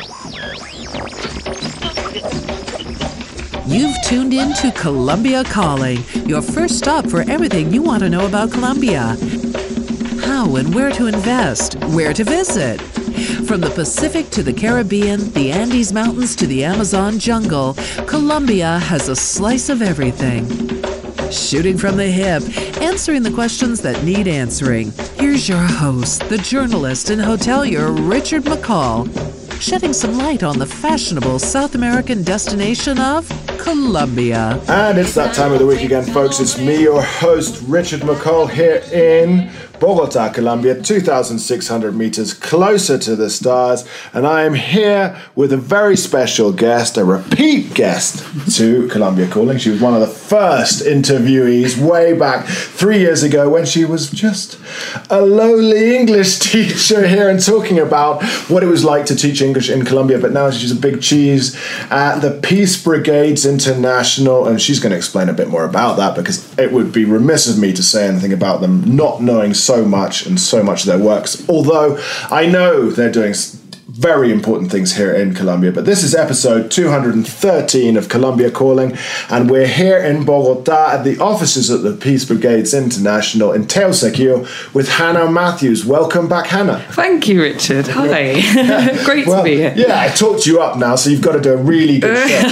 You've tuned in to Colombia Calling, your first stop for everything you want to know about Colombia. How and where to invest, where to visit. From the Pacific to the Caribbean, the Andes Mountains to the Amazon jungle, Colombia has a slice of everything. Shooting from the hip, answering the questions that need answering. Here's your host, the journalist and hotelier Richard McCall, shedding some light on the fashionable South American destination of Colombia. And it's that time of the week again, folks. It's me, your host, Richard McCall, here in Bogota, Colombia, 2,600 meters closer to the stars. And I am here with a very special guest, a repeat guest to Colombia Calling. She was one of the first interviewees way back 3 years ago when she was just a lowly English teacher here and talking about what it was like to teach English in Colombia. But now she's a big cheese at the Peace Brigades International. And she's going to explain a bit more about that because it would be remiss of me to say anything about them not knowing so much and so much of their works, although I know they're doing very important things here in Colombia. But this is episode 213 of Colombia Calling, and we're here in Bogota at the offices of the Peace Brigades International in Teusaquillo with Hannah Matthews. Welcome back, Hannah. Thank you, Richard. Hi. Great to be here. Yeah, I talked you up now, so you've got to do a really good job.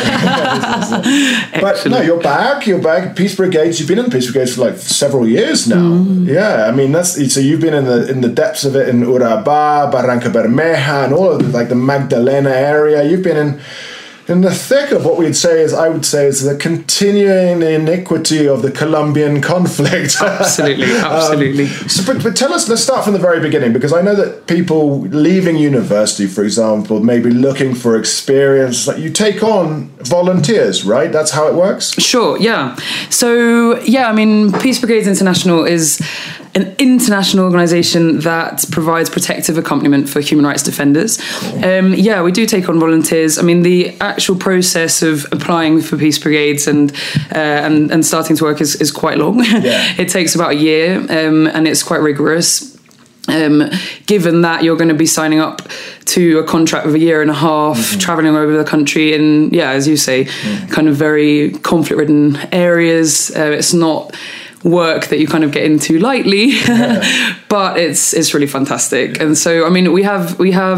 But no, you're back. Peace Brigades. You've been in the Peace Brigades for like several years now. Yeah, I mean so you've been in the depths of it in Urabá, Barranca Bermeja, and all of like the Magdalena area. You've been in the thick of what I would say is the continuing iniquity of the Colombian conflict. Absolutely. But tell us, let's start from the very beginning, because I know that people leaving university, for example, may be looking for experience. Like you take on volunteers, right? That's how it works? Sure, yeah. So, yeah, I mean, Peace Brigades International is an international organisation that provides protective accompaniment for human rights defenders. We do take on volunteers. I mean, the actual process of applying for Peace Brigades and starting to work is quite long. Yeah. It takes about a year, and it's quite rigorous. Given that you're going to be signing up to a contract of a year and a half, travelling over the country in, as you say, kind of very conflict-ridden areas. It's not work that you kind of get into lightly, but it's really fantastic. And so, I mean, we have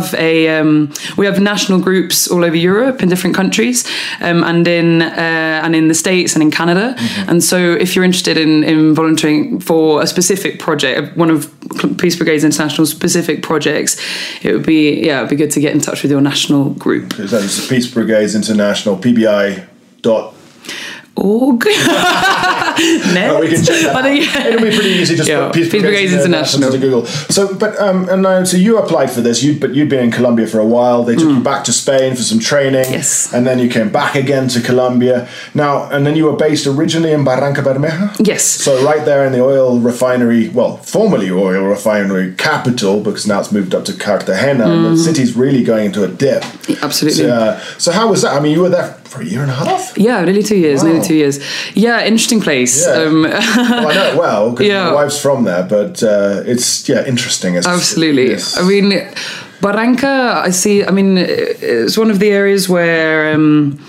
national groups all over Europe in different countries, and in the States and in Canada. And so, if you're interested in volunteering for a specific project, one of Peace Brigades International's specific projects, it would be good to get in touch with your national group. So it's Peace Brigades International, PBI.org. We can check that out. It'll be pretty easy. Just put Peace Brigades International to Google. So, so you applied for this. But you'd been in Colombia for a while. They took you back to Spain for some training. Yes. And then you came back again to Colombia. Now, and then you were based originally in Barranca Bermeja. Yes. So right there in the oil refinery, formerly oil refinery capital, because now it's moved up to Cartagena, and the city's really going into a dip. Absolutely. So how was that? I mean, you were there for a year and a half. Yeah, nearly 2 years. Wow. Nearly 2 years. Yeah, interesting place. Yeah. Well, I know it well because my wife's from there, but it's interesting. Absolutely. Yes. I mean, Barranca, it's one of the areas where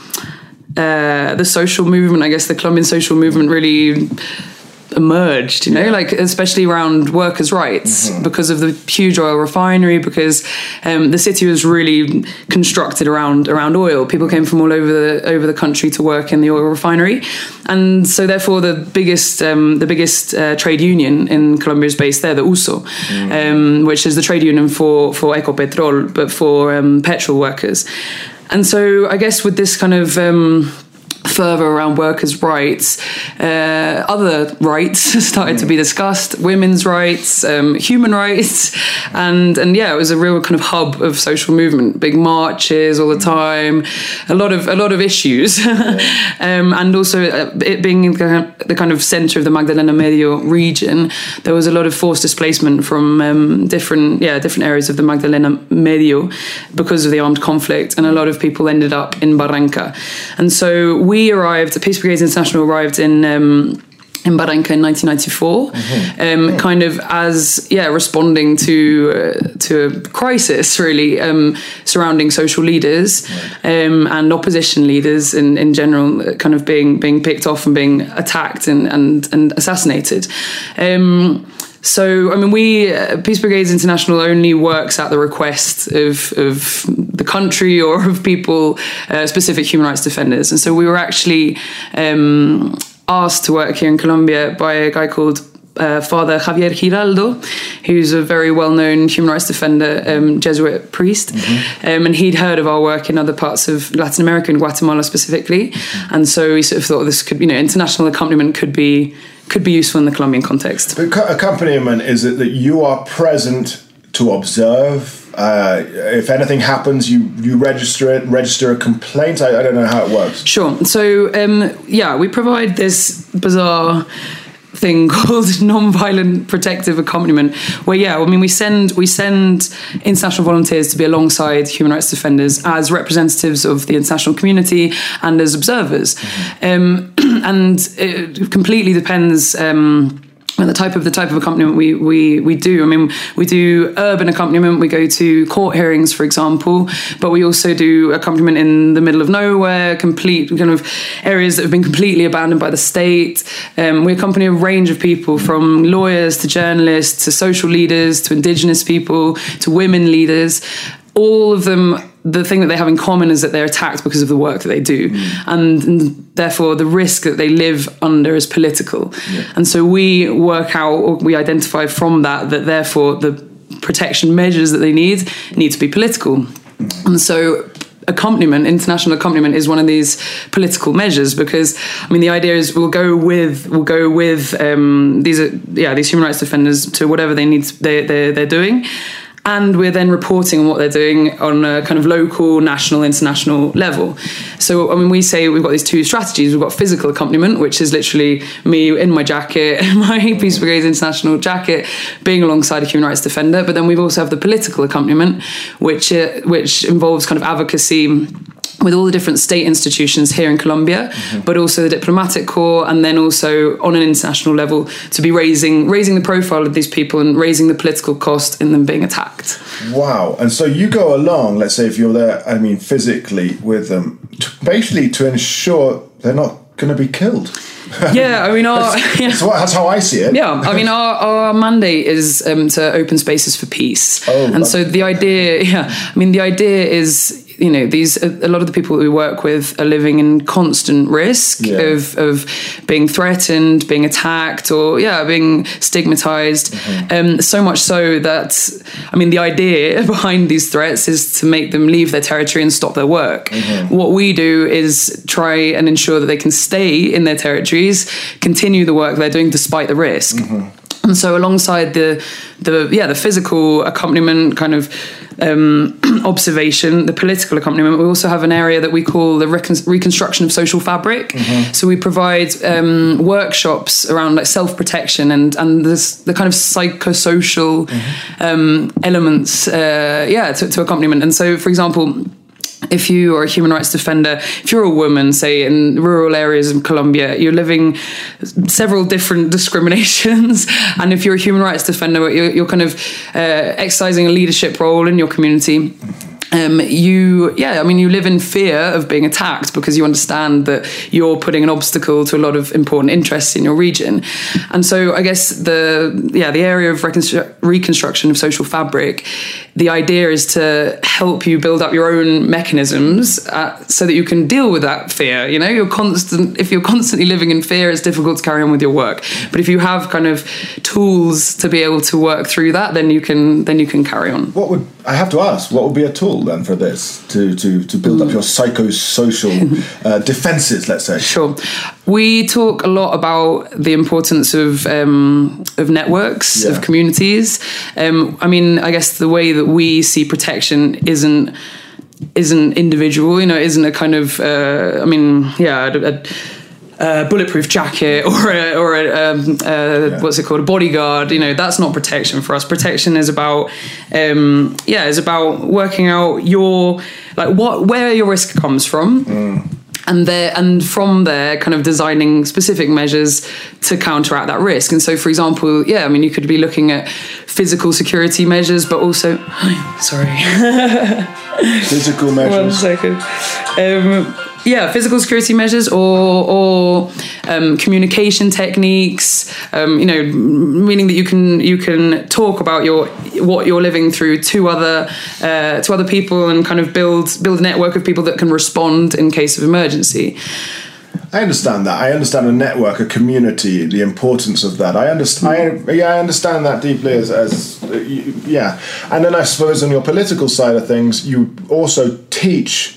the social movement, I guess the Colombian social movement really emerged, like especially around workers' rights because of the huge oil refinery, because the city was really constructed around oil. People came from all over the country to work in the oil refinery, and so therefore the biggest trade union in Colombia is based there, the USO, which is the trade union for Ecopetrol, but for petrol workers. And so I guess with this kind of further around workers' rights, other rights started to be discussed, women's rights, human rights, and it was a real kind of hub of social movement, big marches all the time, a lot of issues, and also it being the kind of center of the Magdalena Medio region, there was a lot of forced displacement from different areas of the Magdalena Medio because of the armed conflict, and a lot of people ended up in Barranca. And so Peace Brigades International arrived in in Barranca in 1994, kind of as responding to a crisis really surrounding social leaders and opposition leaders in general, kind of being picked off and being attacked and assassinated. So, I mean, Peace Brigades International only works at the request of the country or of people, specific human rights defenders. And so we were actually asked to work here in Colombia by a guy called Father Javier Giraldo, who's a very well-known human rights defender, Jesuit priest. And he'd heard of our work in other parts of Latin America, in Guatemala specifically. And so he sort of thought this could, international accompaniment could be useful in the Colombian context. But accompaniment, is it that you are present to observe? If anything happens, you register a complaint? I don't know how it works. Sure. So, we provide this bizarre thing called non-violent protective accompaniment, where we send international volunteers to be alongside human rights defenders as representatives of the international community and as observers. And it completely depends the type of accompaniment we do. I mean, we do urban accompaniment. We go to court hearings, for example, but we also do accompaniment in the middle of nowhere, complete kind of areas that have been completely abandoned by the state. We accompany a range of people, from lawyers to journalists to social leaders to indigenous people to women leaders. All of them, the thing that they have in common is that they're attacked because of the work that they do. And therefore the risk that they live under is political. And so we work out, or we identify from that therefore the protection measures that they need to be political. And so international accompaniment is one of these political measures, because the idea is we'll go with these human rights defenders to whatever they're doing. And we're then reporting on what they're doing on a kind of local, national, international level. So, we say we've got these two strategies. We've got physical accompaniment, which is literally me in my jacket, my Peace Brigades International jacket, being alongside a human rights defender. But then we also have the political accompaniment, which involves kind of advocacy with all the different state institutions here in Colombia, but also the diplomatic corps, and then also on an international level to be raising the profile of these people and raising the political cost in them being attacked. Wow. And so you go along, let's say if you're there, physically with them, basically to ensure they're not going to be killed. Yeah, that's how I see it. Yeah, our mandate is to open spaces for peace. So the idea is, a lot of the people that we work with are living in constant risk of being threatened, being attacked, or being stigmatized. So much so that, the idea behind these threats is to make them leave their territory and stop their work. What we do is try and ensure that they can stay in their territories, continue the work they're doing despite the risk. And so alongside the physical accompaniment kind of observation, the political accompaniment, we also have an area that we call the reconstruction of social fabric. So we provide workshops around like self-protection and the kind of psychosocial elements to accompaniment. And so, for example, if you are a human rights defender, if you're a woman, say in rural areas of Colombia, you're living several different discriminations. And if you're a human rights defender, you're kind of exercising a leadership role in your community. You live in fear of being attacked because you understand that you're putting an obstacle to a lot of important interests in your region. And so I guess the area of reconstruction of social fabric, the idea is to help you build up your own mechanisms so that you can deal with that fear. If you're constantly living in fear, it's difficult to carry on with your work. But if you have kind of tools to be able to work through that, then you can carry on. What would be a tool then for this to build up your psychosocial defenses, let's say? Sure. We talk a lot about the importance of networks, of communities. I guess the way that we see protection isn't individual, isn't a kind of a bulletproof jacket or a what's it called, a bodyguard. That's not protection for us. Protection is about working out where your risk comes from. and from there kind of designing specific measures to counteract that risk. And so, for example, you could be looking at physical security measures, but also physical measures. 1 second. Physical security measures or communication techniques, meaning that you can talk about what you're living through to other people and kind of build a network of people that can respond in case of emergency. I understand that. I understand a network, a community, the importance of that. I understand that deeply as And then I suppose on your political side of things, you also teach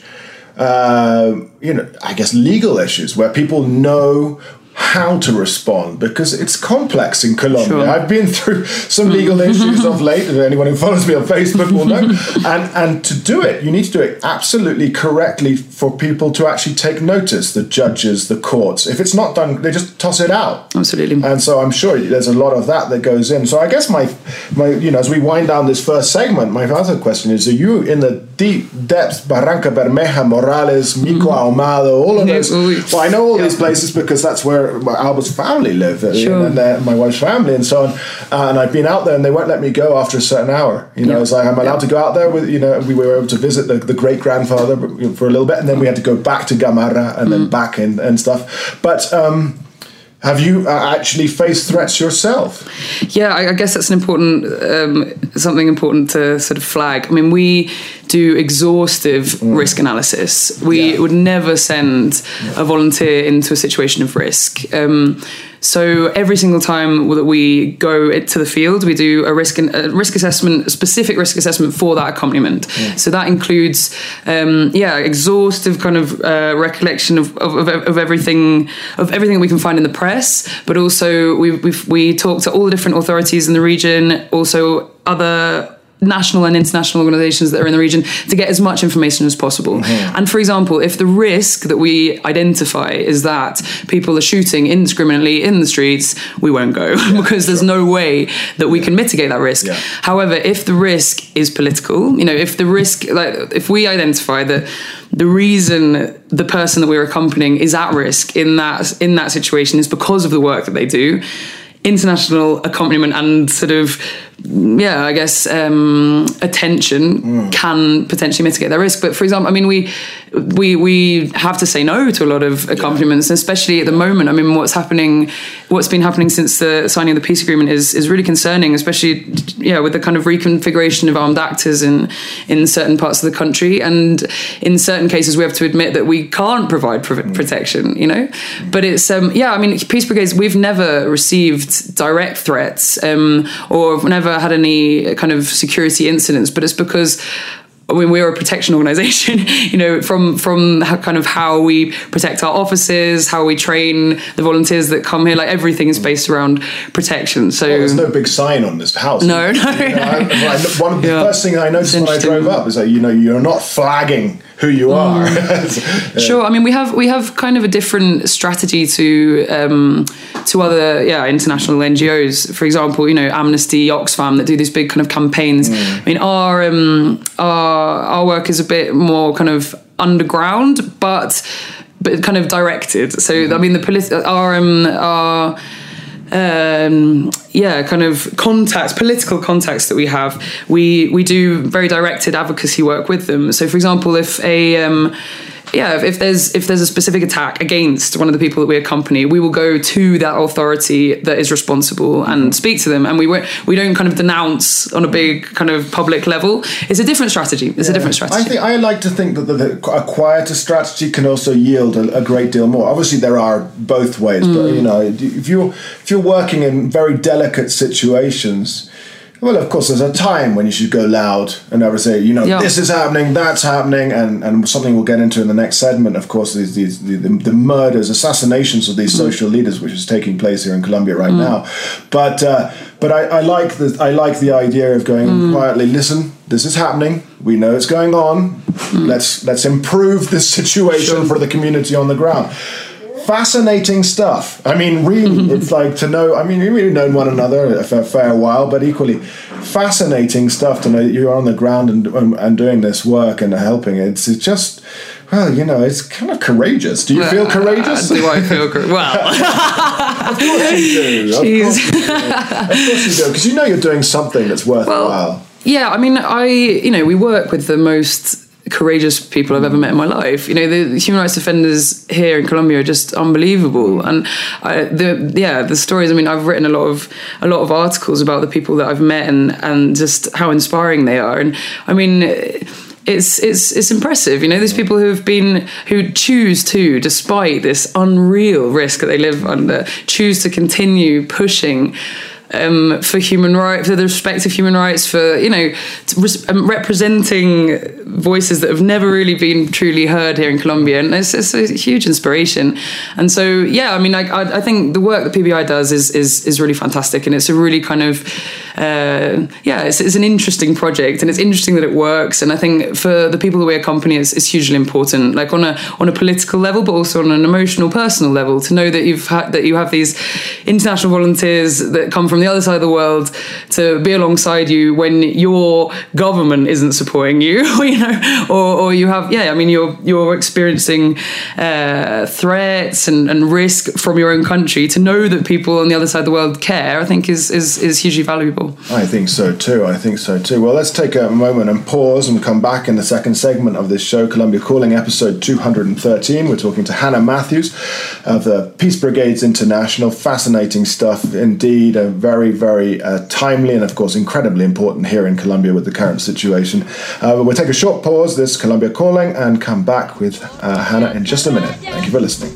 I guess legal issues where people know how to respond, because it's complex in Colombia. Sure. I've been through some legal issues of late, and anyone who follows me on Facebook will know. And to do it, you need to do it absolutely correctly for people to actually take notice, the judges, the courts. If it's not done, they just toss it out. Absolutely. And so I'm sure there's a lot of that goes in. So I guess my as we wind down this first segment, my other question is, are you in the deep depths, Barranca Bermeja, Morales, Mico Ahumado, all of those? Well, I know all these places because that's where Albert's family live, and my wife's family, and so on. And I've been out there, and they won't let me go after a certain hour. It's like I'm allowed to go out there with. We were able to visit the great grandfather for a little bit, and then we had to go back to Gamarra and then back and stuff. But have you actually faced threats yourself? Yeah, I guess that's something important to sort of flag. I mean, we do exhaustive risk analysis. We would never send a volunteer into a situation of risk. So every single time that we go to the field, we do a risk assessment, a specific risk assessment for that accompaniment. So that includes, exhaustive kind of recollection of everything we can find in the press, but also we talk to all the different authorities in the region, also other national and international organizations that are in the region, to get as much information as possible. And for example, if the risk that we identify is that people are shooting indiscriminately in the streets, we won't go because there's no way that we can mitigate that risk. However, if the risk is political, if we identify that the reason the person that we're accompanying is at risk in that situation is because of the work that they do, international accompaniment and sort of attention can potentially mitigate that risk. But for example, I mean, we have to say no to a lot of accompaniments, especially at the moment. I mean, what's been happening since the signing of the peace agreement is really concerning, especially with the kind of reconfiguration of armed actors in certain parts of the country, and in certain cases we have to admit that we can't provide protection. But it's I mean, peace brigades, we've never received direct threats or never had any kind of security incidents, but it's because we're a protection organization, from kind of how we protect our offices, how we train the volunteers that come here, like everything is based around protection. So there's no big sign on this house. No. One of the first things I noticed when I drove up is that, you're not flagging who you are. Sure. I mean, we have kind of a different strategy to other international NGOs. For example, Amnesty, Oxfam, that do these big kind of campaigns. I mean, our work is a bit more kind of underground, but kind of directed. So I mean, kind of political contacts that we have, we do very directed advocacy work with them. So for example, if there's a specific attack against one of the people that we accompany, we will go to that authority that is responsible and speak to them, and we don't kind of denounce on a big kind of public level. It's a different strategy. I like to think that a quieter strategy can also yield a great deal more. Obviously there are both ways, but if you're working in very delicate situations, well, of course, there's a time when you should go loud and never say, this is happening, that's happening, and something we'll get into in the next segment. Of course, the murders, assassinations of these social leaders, which is taking place here in Colombia right now. But I like the idea of going quietly. Listen, this is happening. We know it's going on. Let's improve this situation for the community on the ground. Fascinating stuff. I mean, really, it's like to know. I mean, we've known one another a fair while, but equally fascinating stuff to know that you're on the ground and doing this work and helping. It's just, well, you know, it's kind of courageous. Do you feel courageous? Do I feel courageous? Well, of course you do. Of course you do, because you know you're doing something that's worthwhile. Yeah, I mean, we work with the most courageous people I've ever met in my life. You know, the human rights defenders here in Colombia are just unbelievable, and the stories. I mean, I've written a lot of articles about the people that I've met and just how inspiring they are. And I mean, it's impressive. You know, there's people who choose to, despite this unreal risk that they live under, choose to continue pushing for human rights, for the respect of human rights, for, you know, representing voices that have never really been truly heard here in Colombia, and it's a huge inspiration. And so, yeah, I mean, I think the work that PBI does is really fantastic, and it's a really kind of it's an interesting project, and it's interesting that it works. And I think for the people that we accompany, it's hugely important, like on a political level, but also on an emotional, personal level, to know that you have these international volunteers that come from the other side of the world to be alongside you when your government isn't supporting you, or you have, you're experiencing threats and risk from your own country. To know that people on the other side of the world care, I think is hugely valuable. I think so too. Well, let's take a moment and pause and come back in the second segment of this show, Colombia Calling, episode 213. We're talking to Hannah Matthews of the Peace Brigades International. Fascinating stuff indeed. Very, very timely and, of course, incredibly important here in Colombia with the current situation. We'll take a short pause, this Colombia Calling, and come back with Hannah in just a minute. Thank you for listening.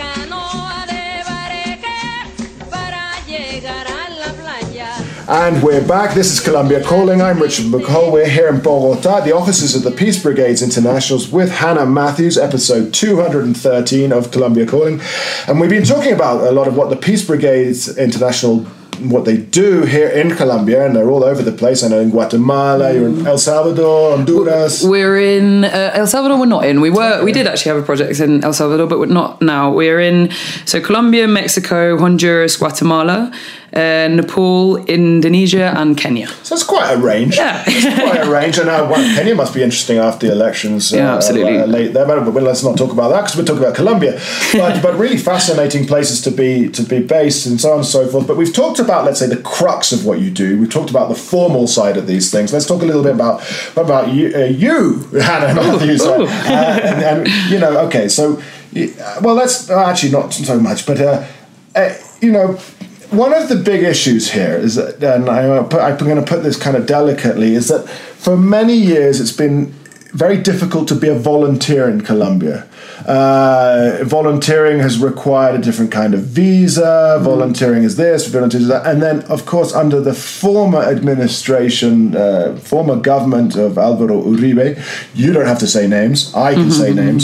And we're back. This is Colombia Calling. I'm Richard McCall. We're here in Bogota, the offices of the Peace Brigades Internationals, with Hannah Matthews, episode 213 of Colombia Calling. And we've been talking about a lot of what the Peace Brigades International, what they do here in Colombia, and they're all over the place. I know in Guatemala, you're in El Salvador, Honduras. We're in El Salvador. We're not in. We did actually have a project in El Salvador, but we're not now. We're in Colombia, Mexico, Honduras, Guatemala, Nepal, Indonesia, and Kenya. So it's quite a range. Yeah, it's quite a range. And Kenya must be interesting after the elections. Yeah, absolutely. Late there, but let's not talk about that because we're talking about Colombia. But really fascinating places to be based and so on and so forth. But we've talked about, let's say, the crux of what you do. We've talked about the formal side of these things. Let's talk a little bit about you, Hannah Matthews. And you know, okay, so well, let's actually not so much, but you know. One of the big issues here is that, and I'm going to put this kind of delicately, is that for many years it's been very difficult to be a volunteer in Colombia. Volunteering has required a different kind of visa. Volunteering is this, volunteering is that. And then, of course, under the former administration, former government of Álvaro Uribe, you don't have to say names, I can say names.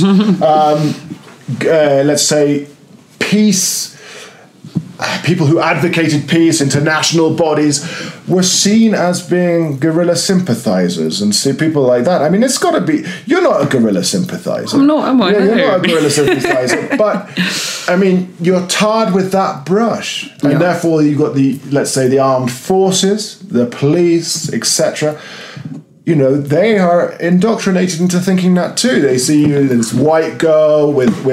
Let's say peace. People who advocated peace, international bodies, were seen as being guerrilla sympathizers, and see people like that. I mean, it's got to be. You're not a guerrilla sympathizer. I'm not. Am I? You're not a guerrilla sympathizer. But I mean, you're tarred with that brush, and therefore you've got let's say, the armed forces, the police, etc. You know, they are indoctrinated into thinking that too. They see you as this white girl with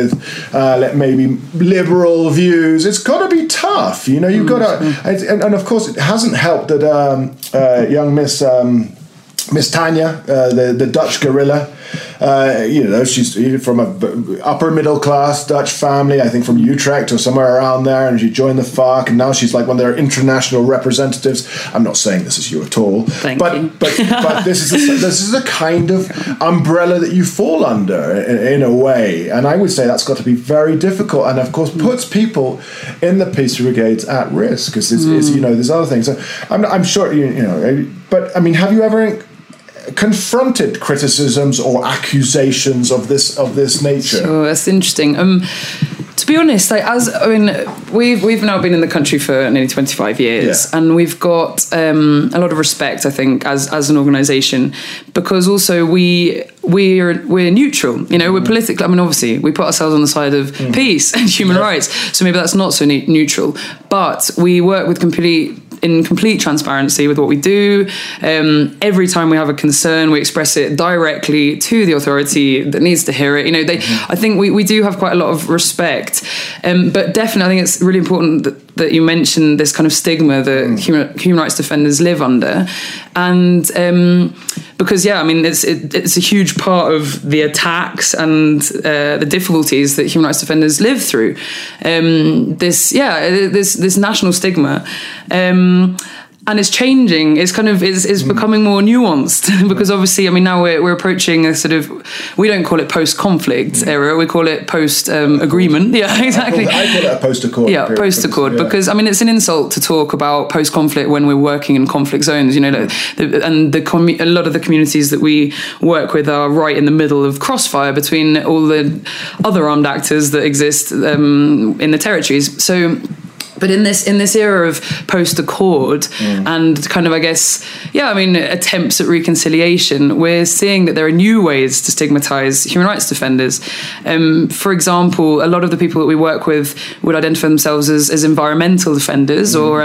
maybe liberal views. It's got to be tough. You know, you've got to, and of course, it hasn't helped that young Miss Tanya, the Dutch guerrilla. You know, she's from a upper middle class Dutch family, I think from Utrecht or somewhere around there, and she joined the FARC, and now she's like one of their international representatives. I'm not saying this is you at all, but this is a kind of umbrella that you fall under in a way, and I would say that's got to be very difficult, and of course puts people in the Peace Brigades at risk, because you know, there's other things. So I'm sure you know, but I mean, have you ever confronted criticisms or accusations of this nature? Sure, that's interesting. To be honest, we've now been in the country for nearly 25 years, and we've got a lot of respect, I think, as an organisation, because also we we're neutral. You know, we're politically. I mean, obviously, we put ourselves on the side of peace and human rights. So maybe that's not so neutral. But we work with complete transparency with what we do. Every time we have a concern, we express it directly to the authority that needs to hear it. You know, I think we do have quite a lot of respect. But definitely, I think it's really important that you mentioned this kind of stigma that human rights defenders live under. And because, I mean, it's a huge part of the attacks and the difficulties that human rights defenders live through. This national stigma. And it's changing. It's kind of it's becoming more nuanced because obviously, I mean, now we're approaching a sort of, we don't call it post-conflict era. We call it post-agreement. Yeah, exactly. I call it a post-accord. Yeah, post-accord because I mean, it's an insult to talk about post-conflict when we're working in conflict zones. You know, a lot of the communities that we work with are right in the middle of crossfire between all the other armed actors that exist in the territories. So. But in this era of post-accord and kind of, I guess, attempts at reconciliation, we're seeing that there are new ways to stigmatise human rights defenders. For example, a lot of the people that we work with would identify themselves as environmental defenders or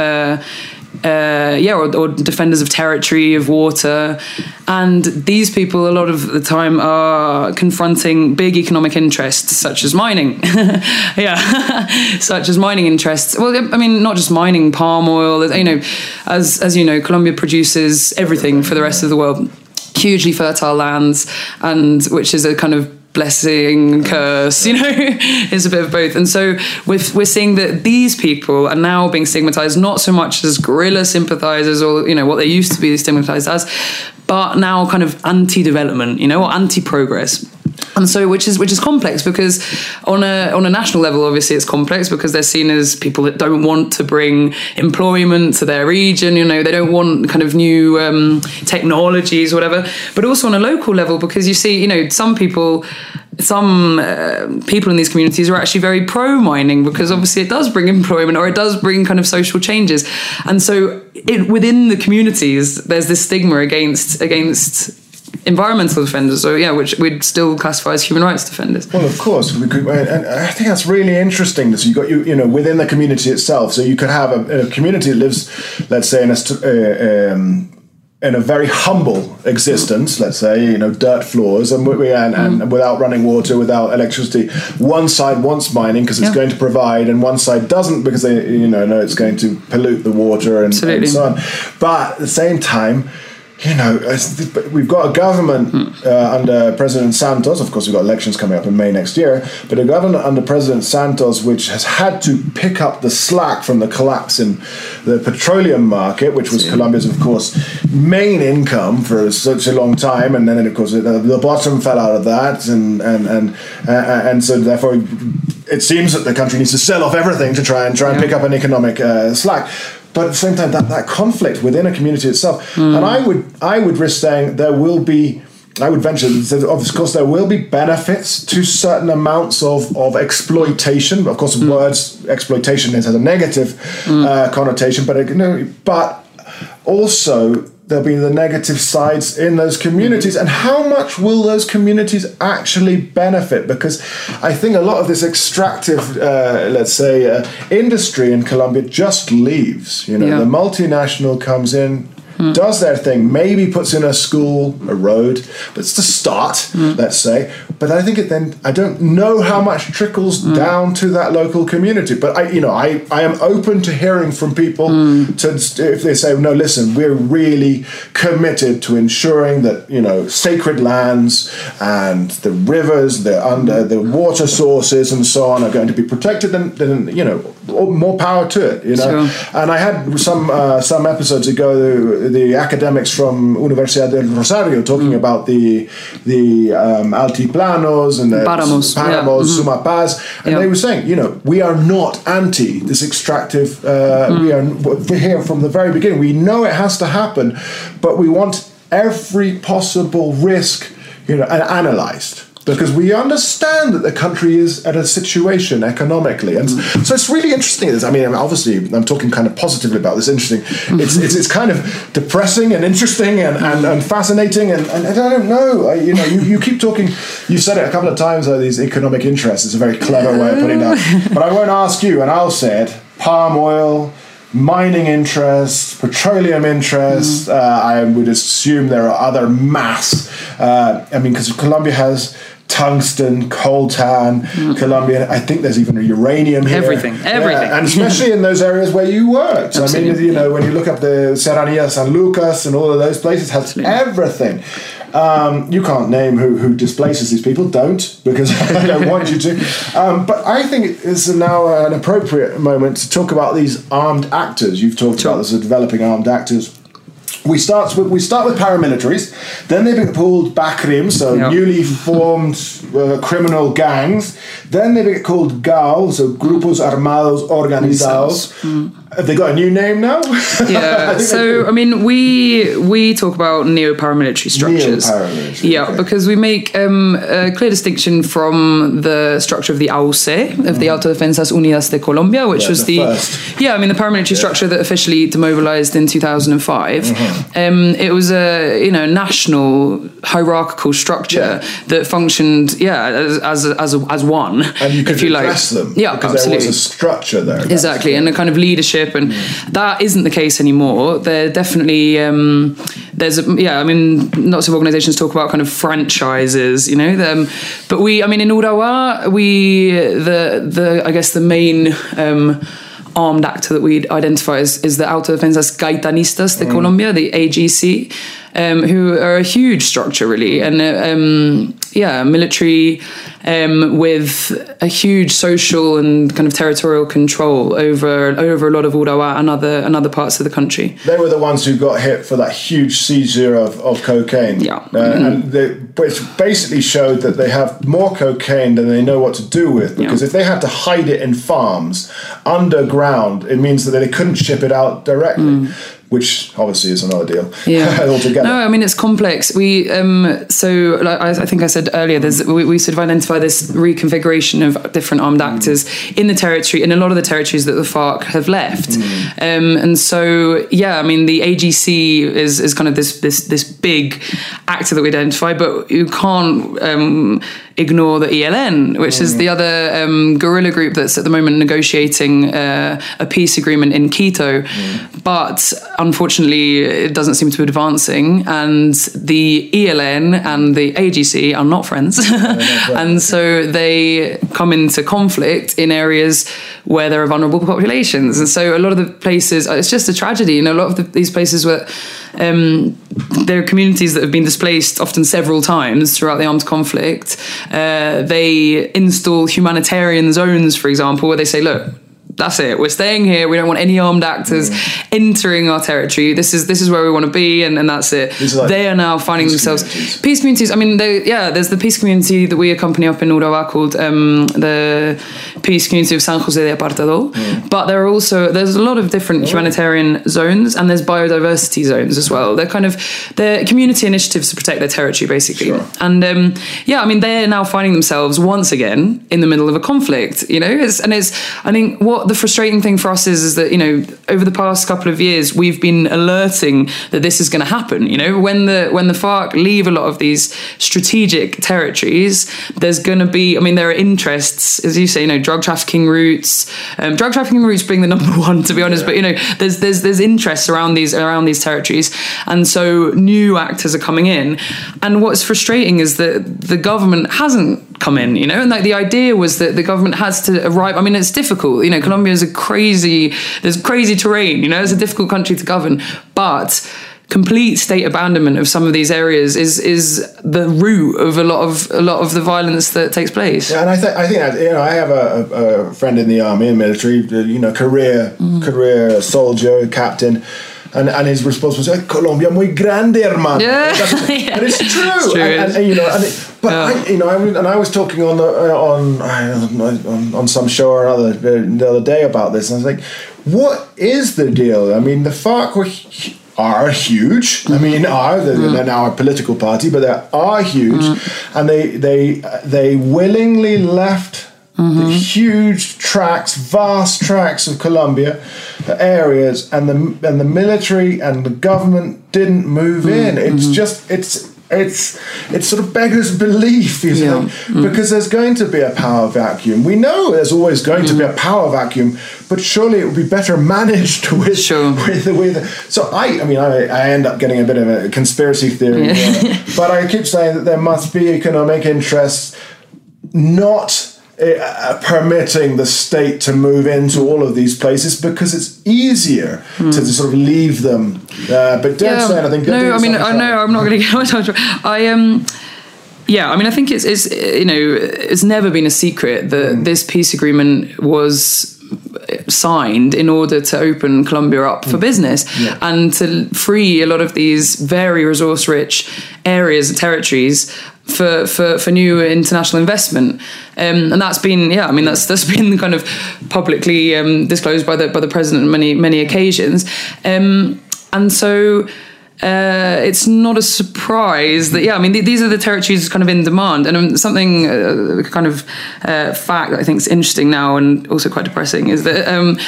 defenders of territory, of water. And these people, a lot of the time, are confronting big economic interests, such as mining. Such as mining interests. Well, I mean, not just mining, palm oil. You know, as you know, Colombia produces everything for the rest of the world. Hugely fertile lands, and which is a kind of blessing and curse, you know, is a bit of both. And so we're seeing that these people are now being stigmatized not so much as guerrilla sympathizers or, you know, what they used to be stigmatized as, but now kind of anti-development, you know, or anti-progress. And so, which is complex because on a national level, obviously it's complex because they're seen as people that don't want to bring employment to their region. You know, they don't want kind of new technologies, or whatever. But also on a local level, because you see, you know, some people in these communities are actually very pro mining because obviously it does bring employment or it does bring kind of social changes. And so within the communities, there's this stigma against environmental defenders, so which we'd still classify as human rights defenders. Well, of course, we could, and I think that's really interesting. So you got you know within the community itself. So you could have a community that lives, let's say, in a very humble existence. Let's say, you know, dirt floors and without running water, without electricity. One side wants mining because it's going to provide, and one side doesn't because they know it's going to pollute the water and so on. But at the same time, you know, we've got a government under President Santos. Of course, we've got elections coming up in May next year. But a government under President Santos which has had to pick up the slack from the collapse in the petroleum market, which was Colombia's, of course, main income for such a long time. And then, of course, the bottom fell out of that. And so, therefore, it seems that the country needs to sell off everything to try and pick up an economic slack. But at the same time, that conflict within a community itself, and I would risk saying I would venture that, of course, there will be benefits to certain amounts of exploitation. Of course, words exploitation has a negative connotation, but also there'll be the negative sides in those communities. And how much will those communities actually benefit? Because I think a lot of this extractive, industry in Colombia just leaves. You know, the multinational comes in, does their thing, maybe puts in a school, a road, but it's the start, let's say. But I think I don't know how much trickles down to that local community. But I am open to hearing from people if they say, no, listen, we're really committed to ensuring that, you know, sacred lands and the rivers, the water sources and so on are going to be protected. Then you know, more power to it. You know, and I had some episodes ago. The academics from Universidad del Rosario talking about the altiplanos and the Paramos, Sumapaz, and they were saying, you know, we are not anti this extractive. We're here from the very beginning. We know it has to happen, but we want every possible risk, you know, analysed. because we understand that the country is at a situation economically, and so it's really interesting. I mean, obviously, I'm talking kind of positively about this. Interesting. It's kind of depressing and interesting and fascinating, and I don't know. You keep talking. You said it a couple of times. These economic interests. It's a very clever way of putting that. But I won't ask you, and I'll say it. Palm oil, mining interests, petroleum interests. I would assume there are other mass. Because Colombia has tungsten, coltan, Colombia. I think there's even uranium here. Everything. Yeah, and especially in those areas where you worked. Absolutely. I mean, when you look up the Serranía San Lucas and all of those places, has everything. You can't name who displaces these people. Don't, because I don't want you to. But I think it's now an appropriate moment to talk about these armed actors. You've talked about this, developing armed actors. We start with paramilitaries, then they get called BACRIM, so newly formed criminal gangs. Then they get called GAO, so Grupos Armados Organizados. Have they got a new name now? Yeah. So, I mean, we talk about neo-paramilitary structures. Because we make a clear distinction from the structure of the AUC, of the Autodefensas Unidas de Colombia, which was the paramilitary structure that officially demobilized in 2005. It was a national hierarchical structure that functioned as one. And you could address them. Yeah, because absolutely. there was a structure there. Exactly, and a kind of leadership. And that isn't the case anymore. There definitely lots of organizations talk about kind of franchises, but in Urabá, the main armed actor that we'd identify is the Autodefensas Gaitanistas de Colombia, the AGC, who are a huge structure really, and military with a huge social and kind of territorial control over a lot of Urabá and other parts of the country. They were the ones who got hit for that huge seizure of cocaine. Yeah. Which basically showed that they have more cocaine than they know what to do with, because if they had to hide it in farms underground, it means that they couldn't ship it out directly. Which obviously is another deal altogether. No, I mean, it's complex. We I think I said earlier, we sort of identify this reconfiguration of different armed actors in the territory, in a lot of the territories that the FARC have left. And so, the AGC is kind of this big actor that we identify, but you can't ignore the ELN, which is the other guerrilla group that's at the moment negotiating a peace agreement in Quito. But unfortunately, it doesn't seem to be advancing, and the ELN and the AGC are not friends. And so they come into conflict in areas where there are vulnerable populations. And so a lot of the places, it's just a tragedy. A lot of these places where there are communities that have been displaced often several times throughout the armed conflict. They install humanitarian zones, for example, where they say, look, that's it. We're staying here. We don't want any armed actors entering our territory. This is where we want to be, and that's it. They are now finding themselves peace communities. I mean, there's the peace community that we accompany up in Urabá called the Peace Community of San José de Apartado. But there's a lot of different humanitarian zones, and there's biodiversity zones as well. They're community initiatives to protect their territory, basically. Sure. And they're now finding themselves once again in the middle of a conflict. I think what the frustrating thing for us is that, over the past couple of years, we've been alerting that this is going to happen. When the FARC leave a lot of these strategic territories, there's going to be, there are interests, as you say, drug trafficking routes. Drug trafficking routes being the number one, to be honest. But there's interests around these territories, and so new actors are coming in. And what's frustrating is that the government hasn't come in. And the idea was that the government has to arrive. It's difficult. Colombia is there's crazy terrain. It's a difficult country to govern, but complete state abandonment of some of these areas is the root of a lot of the violence that takes place. Yeah, and I think I have a friend in the army and military, career soldier, captain. And his response was, "Colombia muy grande, hermano." Yeah. And it's true. I was talking on some show or another the other day about this, and I was like, "What is the deal?" The FARC were are huge. I mean, they're now a political party, but they are huge, and they willingly left the huge tracts, vast tracts of Colombia, areas, and the military and the government didn't move in. It's just it sort of beggars belief, you know, because there's going to be a power vacuum. We know there's always going to be a power vacuum, but surely it would be better managed with. So I end up getting a bit of a conspiracy theory, but I keep saying that there must be economic interests not permitting the state to move into all of these places because it's easier to sort of leave them. But don't say anything. I'm not going to get much. I think it's never been a secret that this peace agreement was signed in order to open Colombia up for business and to free a lot of these very resource-rich areas and territories for new international investment, and that's been that's been kind of publicly disclosed by the president on many occasions, and so. It's not a surprise that these are the territories kind of in demand, and something fact that I think is interesting now and also quite depressing is that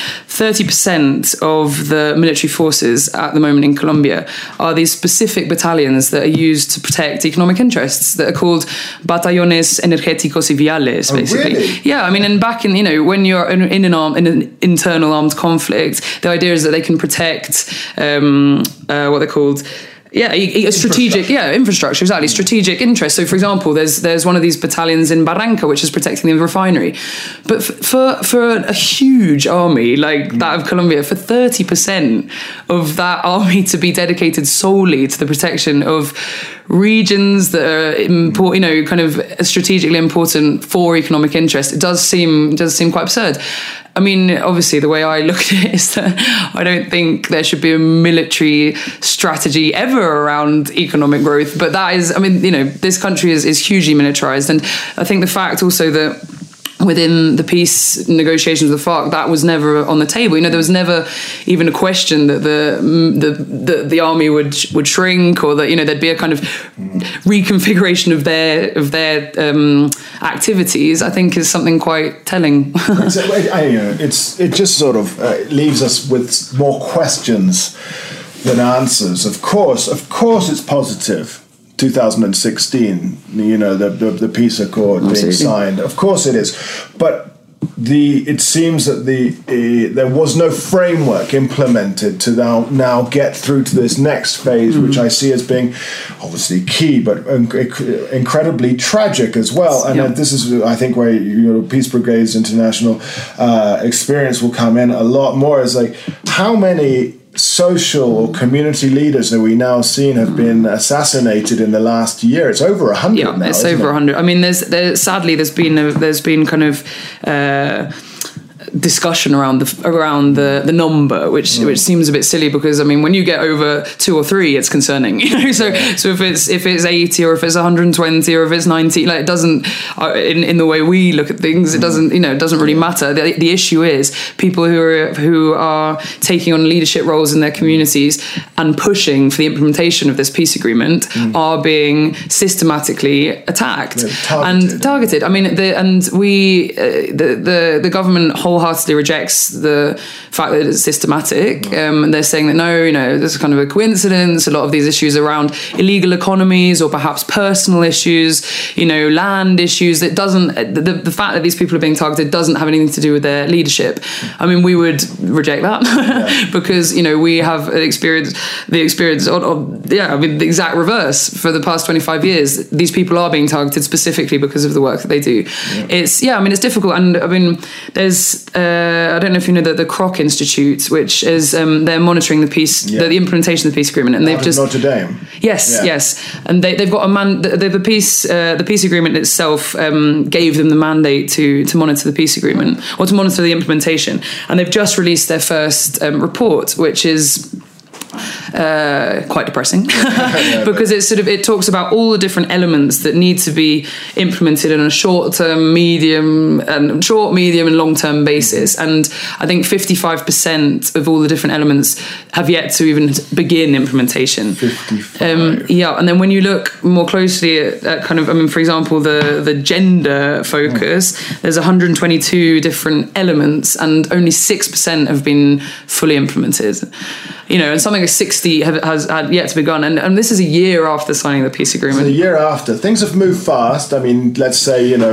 30% of the military forces at the moment in Colombia are these specific battalions that are used to protect economic interests that are called batallones energéticos y viales, basically. Really? And back in when you're in an internal armed conflict, the idea is that they can protect what they're called. A strategic infrastructure, exactly, strategic interest. So, for example, there's one of these battalions in Barranca which is protecting the refinery. But for a huge army like that of Colombia, for 30% of that army to be dedicated solely to the protection of regions that are kind of strategically important for economic interest, it does seem quite absurd. I mean, obviously, the way I look at it is that I don't think there should be a military strategy ever around economic growth. But that is, this country is hugely militarized. And I think the fact also that within the peace negotiations with the FARC, that was never on the table. There was never even a question that the army would shrink, or that there'd be a kind of reconfiguration of their activities. I think is something quite telling. It just sort of leaves us with more questions than answers. Of course, it's positive. 2016, the peace accord being signed. Of course it is, but it seems that there was no framework implemented to now get through to this next phase, which I see as being obviously key, but incredibly tragic as well. And this is, I think, where Peace Brigade's international experience will come in a lot more. Is like how many social or community leaders that we now seen have been assassinated in the last year. It's over 100 now. It's over 100. I mean, sadly there's been kind of discussion around the number, which seems a bit silly, because when you get over 2 or 3, it's concerning. So if it's 80 or if it's 120 or if it's 90, it doesn't in the way we look at things, it doesn't it doesn't really matter. The issue is people who are taking on leadership roles in their communities and pushing for the implementation of this peace agreement are being systematically attacked and targeted. The government wholeheartedly rejects the fact that it's systematic. And they're saying that there's kind of a coincidence. A lot of these issues around illegal economies or perhaps personal issues, land issues, that doesn't, the fact that these people are being targeted doesn't have anything to do with their leadership. We would reject that because, we have the experience of the exact reverse. For the past 25 years, these people are being targeted specifically because of the work that they do. It's difficult. And there's I don't know if you know the Kroc Institute, which is they're monitoring the peace, the implementation of the peace agreement, and they've just Notre Dame. Yes, and they've got the peace agreement itself gave them the mandate to monitor the peace agreement or to monitor the implementation, and they've just released their first report, which is quite depressing because it talks about all the different elements that need to be implemented in a short, medium, and long-term basis. And I think 55% of all the different elements have yet to even begin implementation. 55. And then when you look more closely at kind of, I mean, for example, the gender focus, there's 122 different elements, and only 6% have been fully implemented. You know, and something like 60 has had yet to be begun. And this is a year after signing the peace agreement. So a year after. Things have moved fast. I mean, let's say, you know,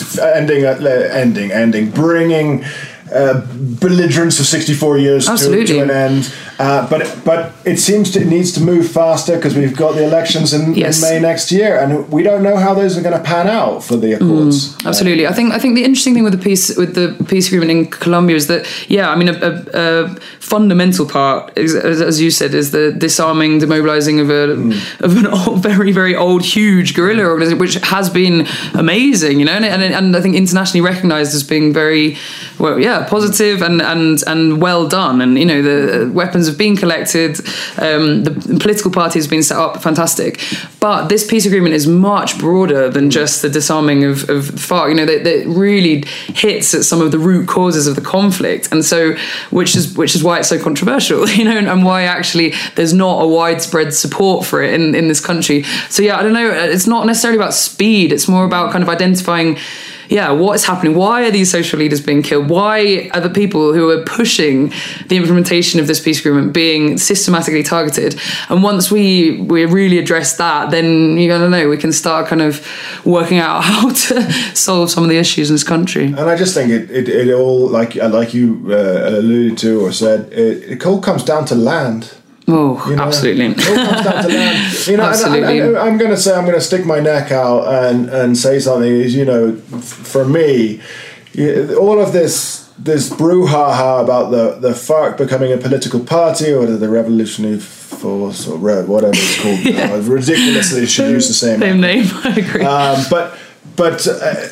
bringing belligerence of 64 years to an end. But it seems it needs to move faster because we've got the elections in May next year, and we don't know how those are going to pan out for the Accords. Absolutely. I think the interesting thing with the peace agreement in Colombia is that, I mean, a fundamental part, as you said, is the disarming, demobilizing of an old, very, very old, huge guerrilla organization, which has been amazing, you know, and I think internationally recognized as being very, positive and well done. And, you know, the weapons have been collected, the political party has been set up, fantastic. But this peace agreement is much broader than just the disarming of the FARC. You know, that really hits at some of the root causes of the conflict, and so which is why it's so controversial, you know, and why actually there's not a widespread support for it in this country. So I don't know, it's not necessarily about speed, it's more about kind of identifying what is happening. Why are these social leaders being killed? Why are the people who are pushing the implementation of this peace agreement being systematically targeted? And once we really address that, then we can start kind of working out how to solve some of the issues in this country. And I just think it all, like you alluded to or said, it all comes down to land. Oh, absolutely. It all comes down to land. You know, absolutely. I'm going to stick my neck out and say something. Is, you know, for me, all of this brouhaha about the FARC becoming a political party or the Revolutionary Force or whatever it's called. Ridiculous that it should use the same name. I agree. But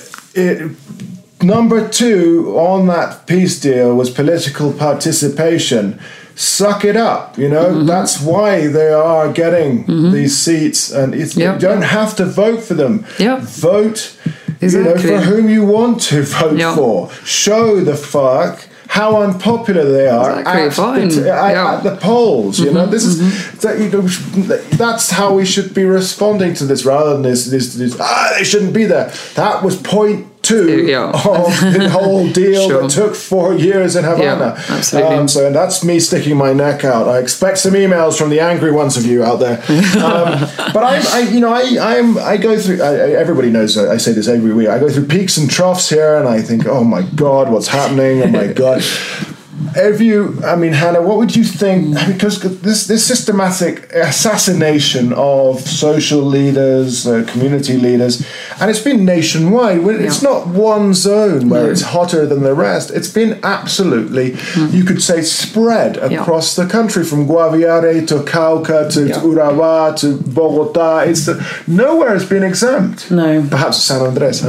number 2 on that peace deal was political participation. Suck it up, you know. That's why they are getting these seats, and you don't have to vote for them. Vote, for whom you want to vote for. Show the FARC how unpopular they are at the polls. You know, this is that's how we should be responding to this, rather than this they shouldn't be there. That was point 2 of the whole deal that took 4 years in Havana. Absolutely. So and that's me sticking my neck out. I expect some emails from the angry ones of you out there. But I go through. Everybody knows I say this every week. I go through peaks and troughs here, and I think, oh my God, what's happening? Oh my God. Hannah, what would you think? Because this systematic assassination of social leaders, community leaders, and it's been nationwide. It's not one zone where it's hotter than the rest. It's been absolutely, you could say, spread across the country, from Guaviare to Cauca to Urabá to Bogotá. Nowhere has been exempt. No, perhaps San Andres.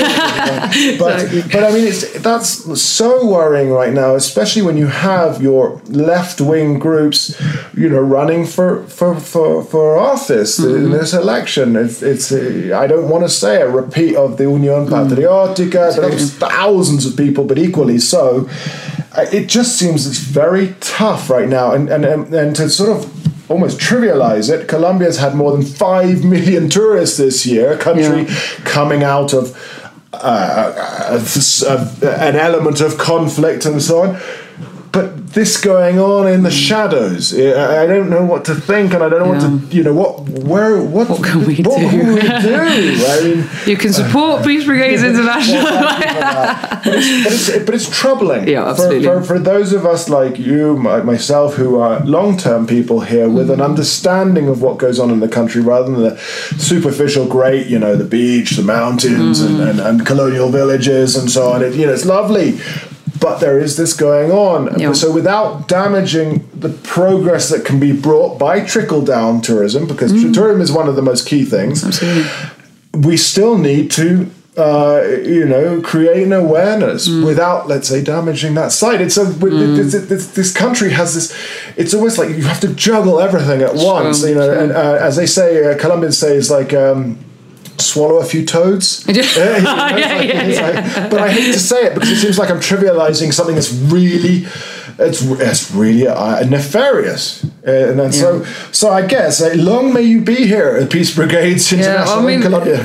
That's so worrying right now, especially when you have your left-wing groups, running for office in this election. It's I don't want to say a repeat of the Unión Patriótica. There was thousands of people, but equally so. It just seems it's very tough right now, and to sort of almost trivialize it, Colombia's had more than 5 million tourists this year, a country coming out of an element of conflict and so on. But this going on in the shadows, I don't know what to think, and I don't know what can we do? I mean, you can support Peace Brigades International, but it's troubling. Yeah, absolutely. For those of us like you, myself, who are long-term people here with an understanding of what goes on in the country, rather than the superficial great, the beach, the mountains, and colonial villages and so on. It's lovely. But there is this going on. Yeah. So without damaging the progress that can be brought by trickle-down tourism, because tourism is one of the most key things, absolutely, we still need to creating awareness without, let's say, damaging that site. It's this country has this. It's almost like you have to juggle everything at once. And as they say, Colombians say, it's like. Swallow a few toads. But I hate to say it because it seems like I'm trivializing something that's really, it's really nefarious. So I guess long may you be here at Peace Brigades International in Colombia.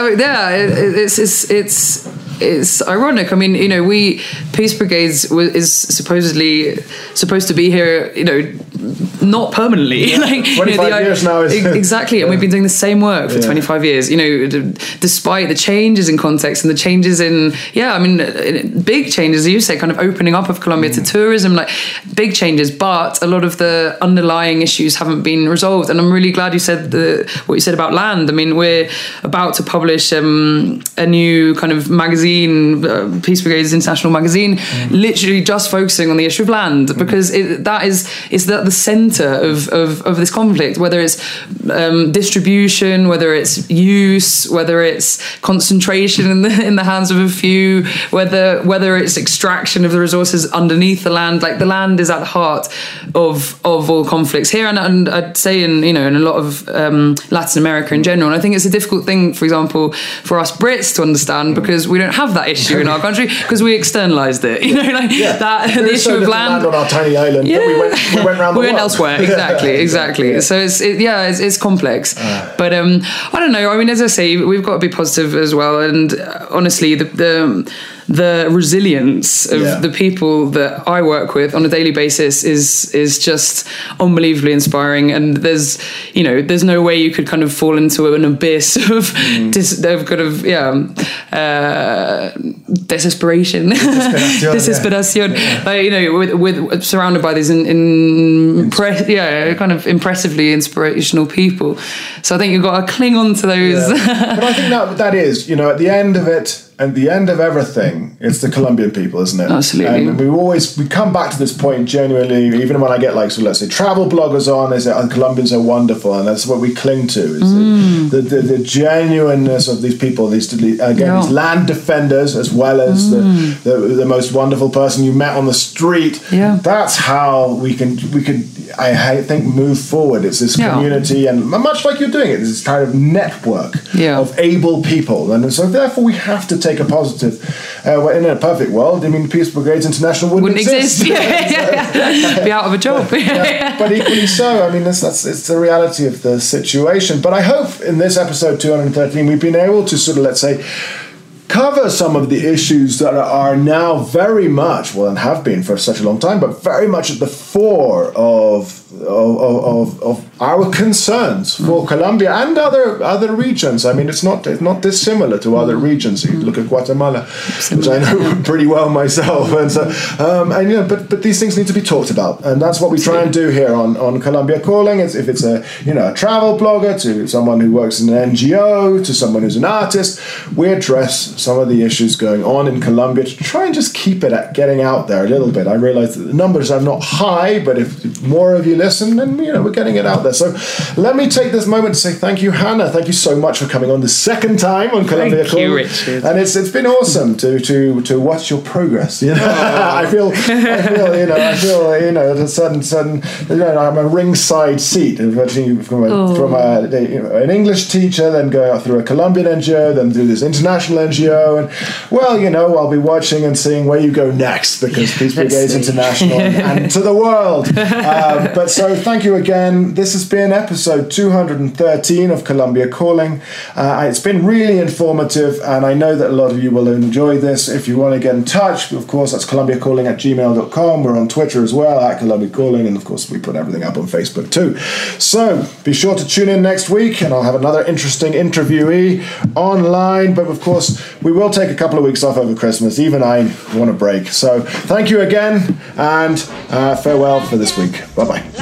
It's ironic. I mean, Peace Brigades is supposedly supposed to be here, not permanently. 25 years now. Exactly. And we've been doing the same work for 25 years, despite the changes in context and the changes in, big changes, as you say, kind of opening up of Colombia to tourism, like big changes, but a lot of the underlying issues haven't been resolved. And I'm really glad you said what you said about land. I mean, we're about to publish a new kind of magazine, Peace Brigades International magazine, literally just focusing on the issue of land, because that is the center of this conflict, whether it's distribution, whether it's use, whether it's concentration in the hands of a few, whether it's extraction of the resources underneath the land. Like, the land is at the heart of all conflicts here, and I'd say in a lot of Latin America in general. And I think it's a difficult thing, for example, for us Brits to understand, because we don't have that issue in our country because we externalized it. The issue of land on our tiny island. Yeah. We went around. We went elsewhere. Exactly. Yeah. So it's complex. But I don't know. I mean, as I say, we've got to be positive as well. And honestly, the resilience of the people that I work with on a daily basis is just unbelievably inspiring. And there's no way you could kind of fall into an abyss of desperation, desesperación. With surrounded by these kind of impressively inspirational people. So I think you've got to cling on to those. But I think that is, at the end of it. At the end of everything, it's the Colombian people, isn't it? Absolutely. And we come back to this point genuinely, even when I get let's say travel bloggers on, they say, Colombians are wonderful, and that's what we cling to, is the genuineness of these people, these land defenders, as well as the most wonderful person you met on the street. Yeah. That's how we can I think move forward. It's this community, and much like you're doing it, this kind of network of able people, and so therefore we have to take a positive. In a perfect world, I mean, Peace Brigades International wouldn't exist. Be out of a job. But equally so, I mean, it's the reality of the situation. But I hope in this episode 213 we've been able to sort of, let's say, cover some of the issues that are now very much, and have been for such a long time, but very much at the fore of our concerns for Colombia and other regions. I mean, it's not dissimilar to other regions. You look at Guatemala, which I know pretty well myself, and so but these things need to be talked about, and that's what we try and do here on Colombia Calling. If it's a travel blogger, to someone who works in an NGO, to someone who's an artist, we address some of the issues going on in Colombia to try and just keep it getting out there a little bit. I realize that the numbers are not high, but if more of you listen, then we're getting it out there. So let me take this moment to say thank you, Hannah. Thank you so much for coming on the second time on Colombia Calling. Thank you, Richard. And it's been awesome to watch your progress. I feel a sudden I'm a ringside seat from an English teacher, then go through a Colombian NGO, then through this international NGO. And I'll be watching and seeing where you go next, because Peace Brigades International and to the world. But so thank you again. This has been episode 213 of Colombia Calling. It's been really informative, and I know that a lot of you will enjoy this. If you want to get in touch, of course, that's colombiacalling@gmail.com. We're on Twitter as well, @Colombia Calling, and of course we put everything up on Facebook too. So be sure to tune in next week, and I'll have another interesting interviewee online. But of course, we will take a couple of weeks off over Christmas. Even I want a break. So thank you again, and farewell for this week. Bye-bye.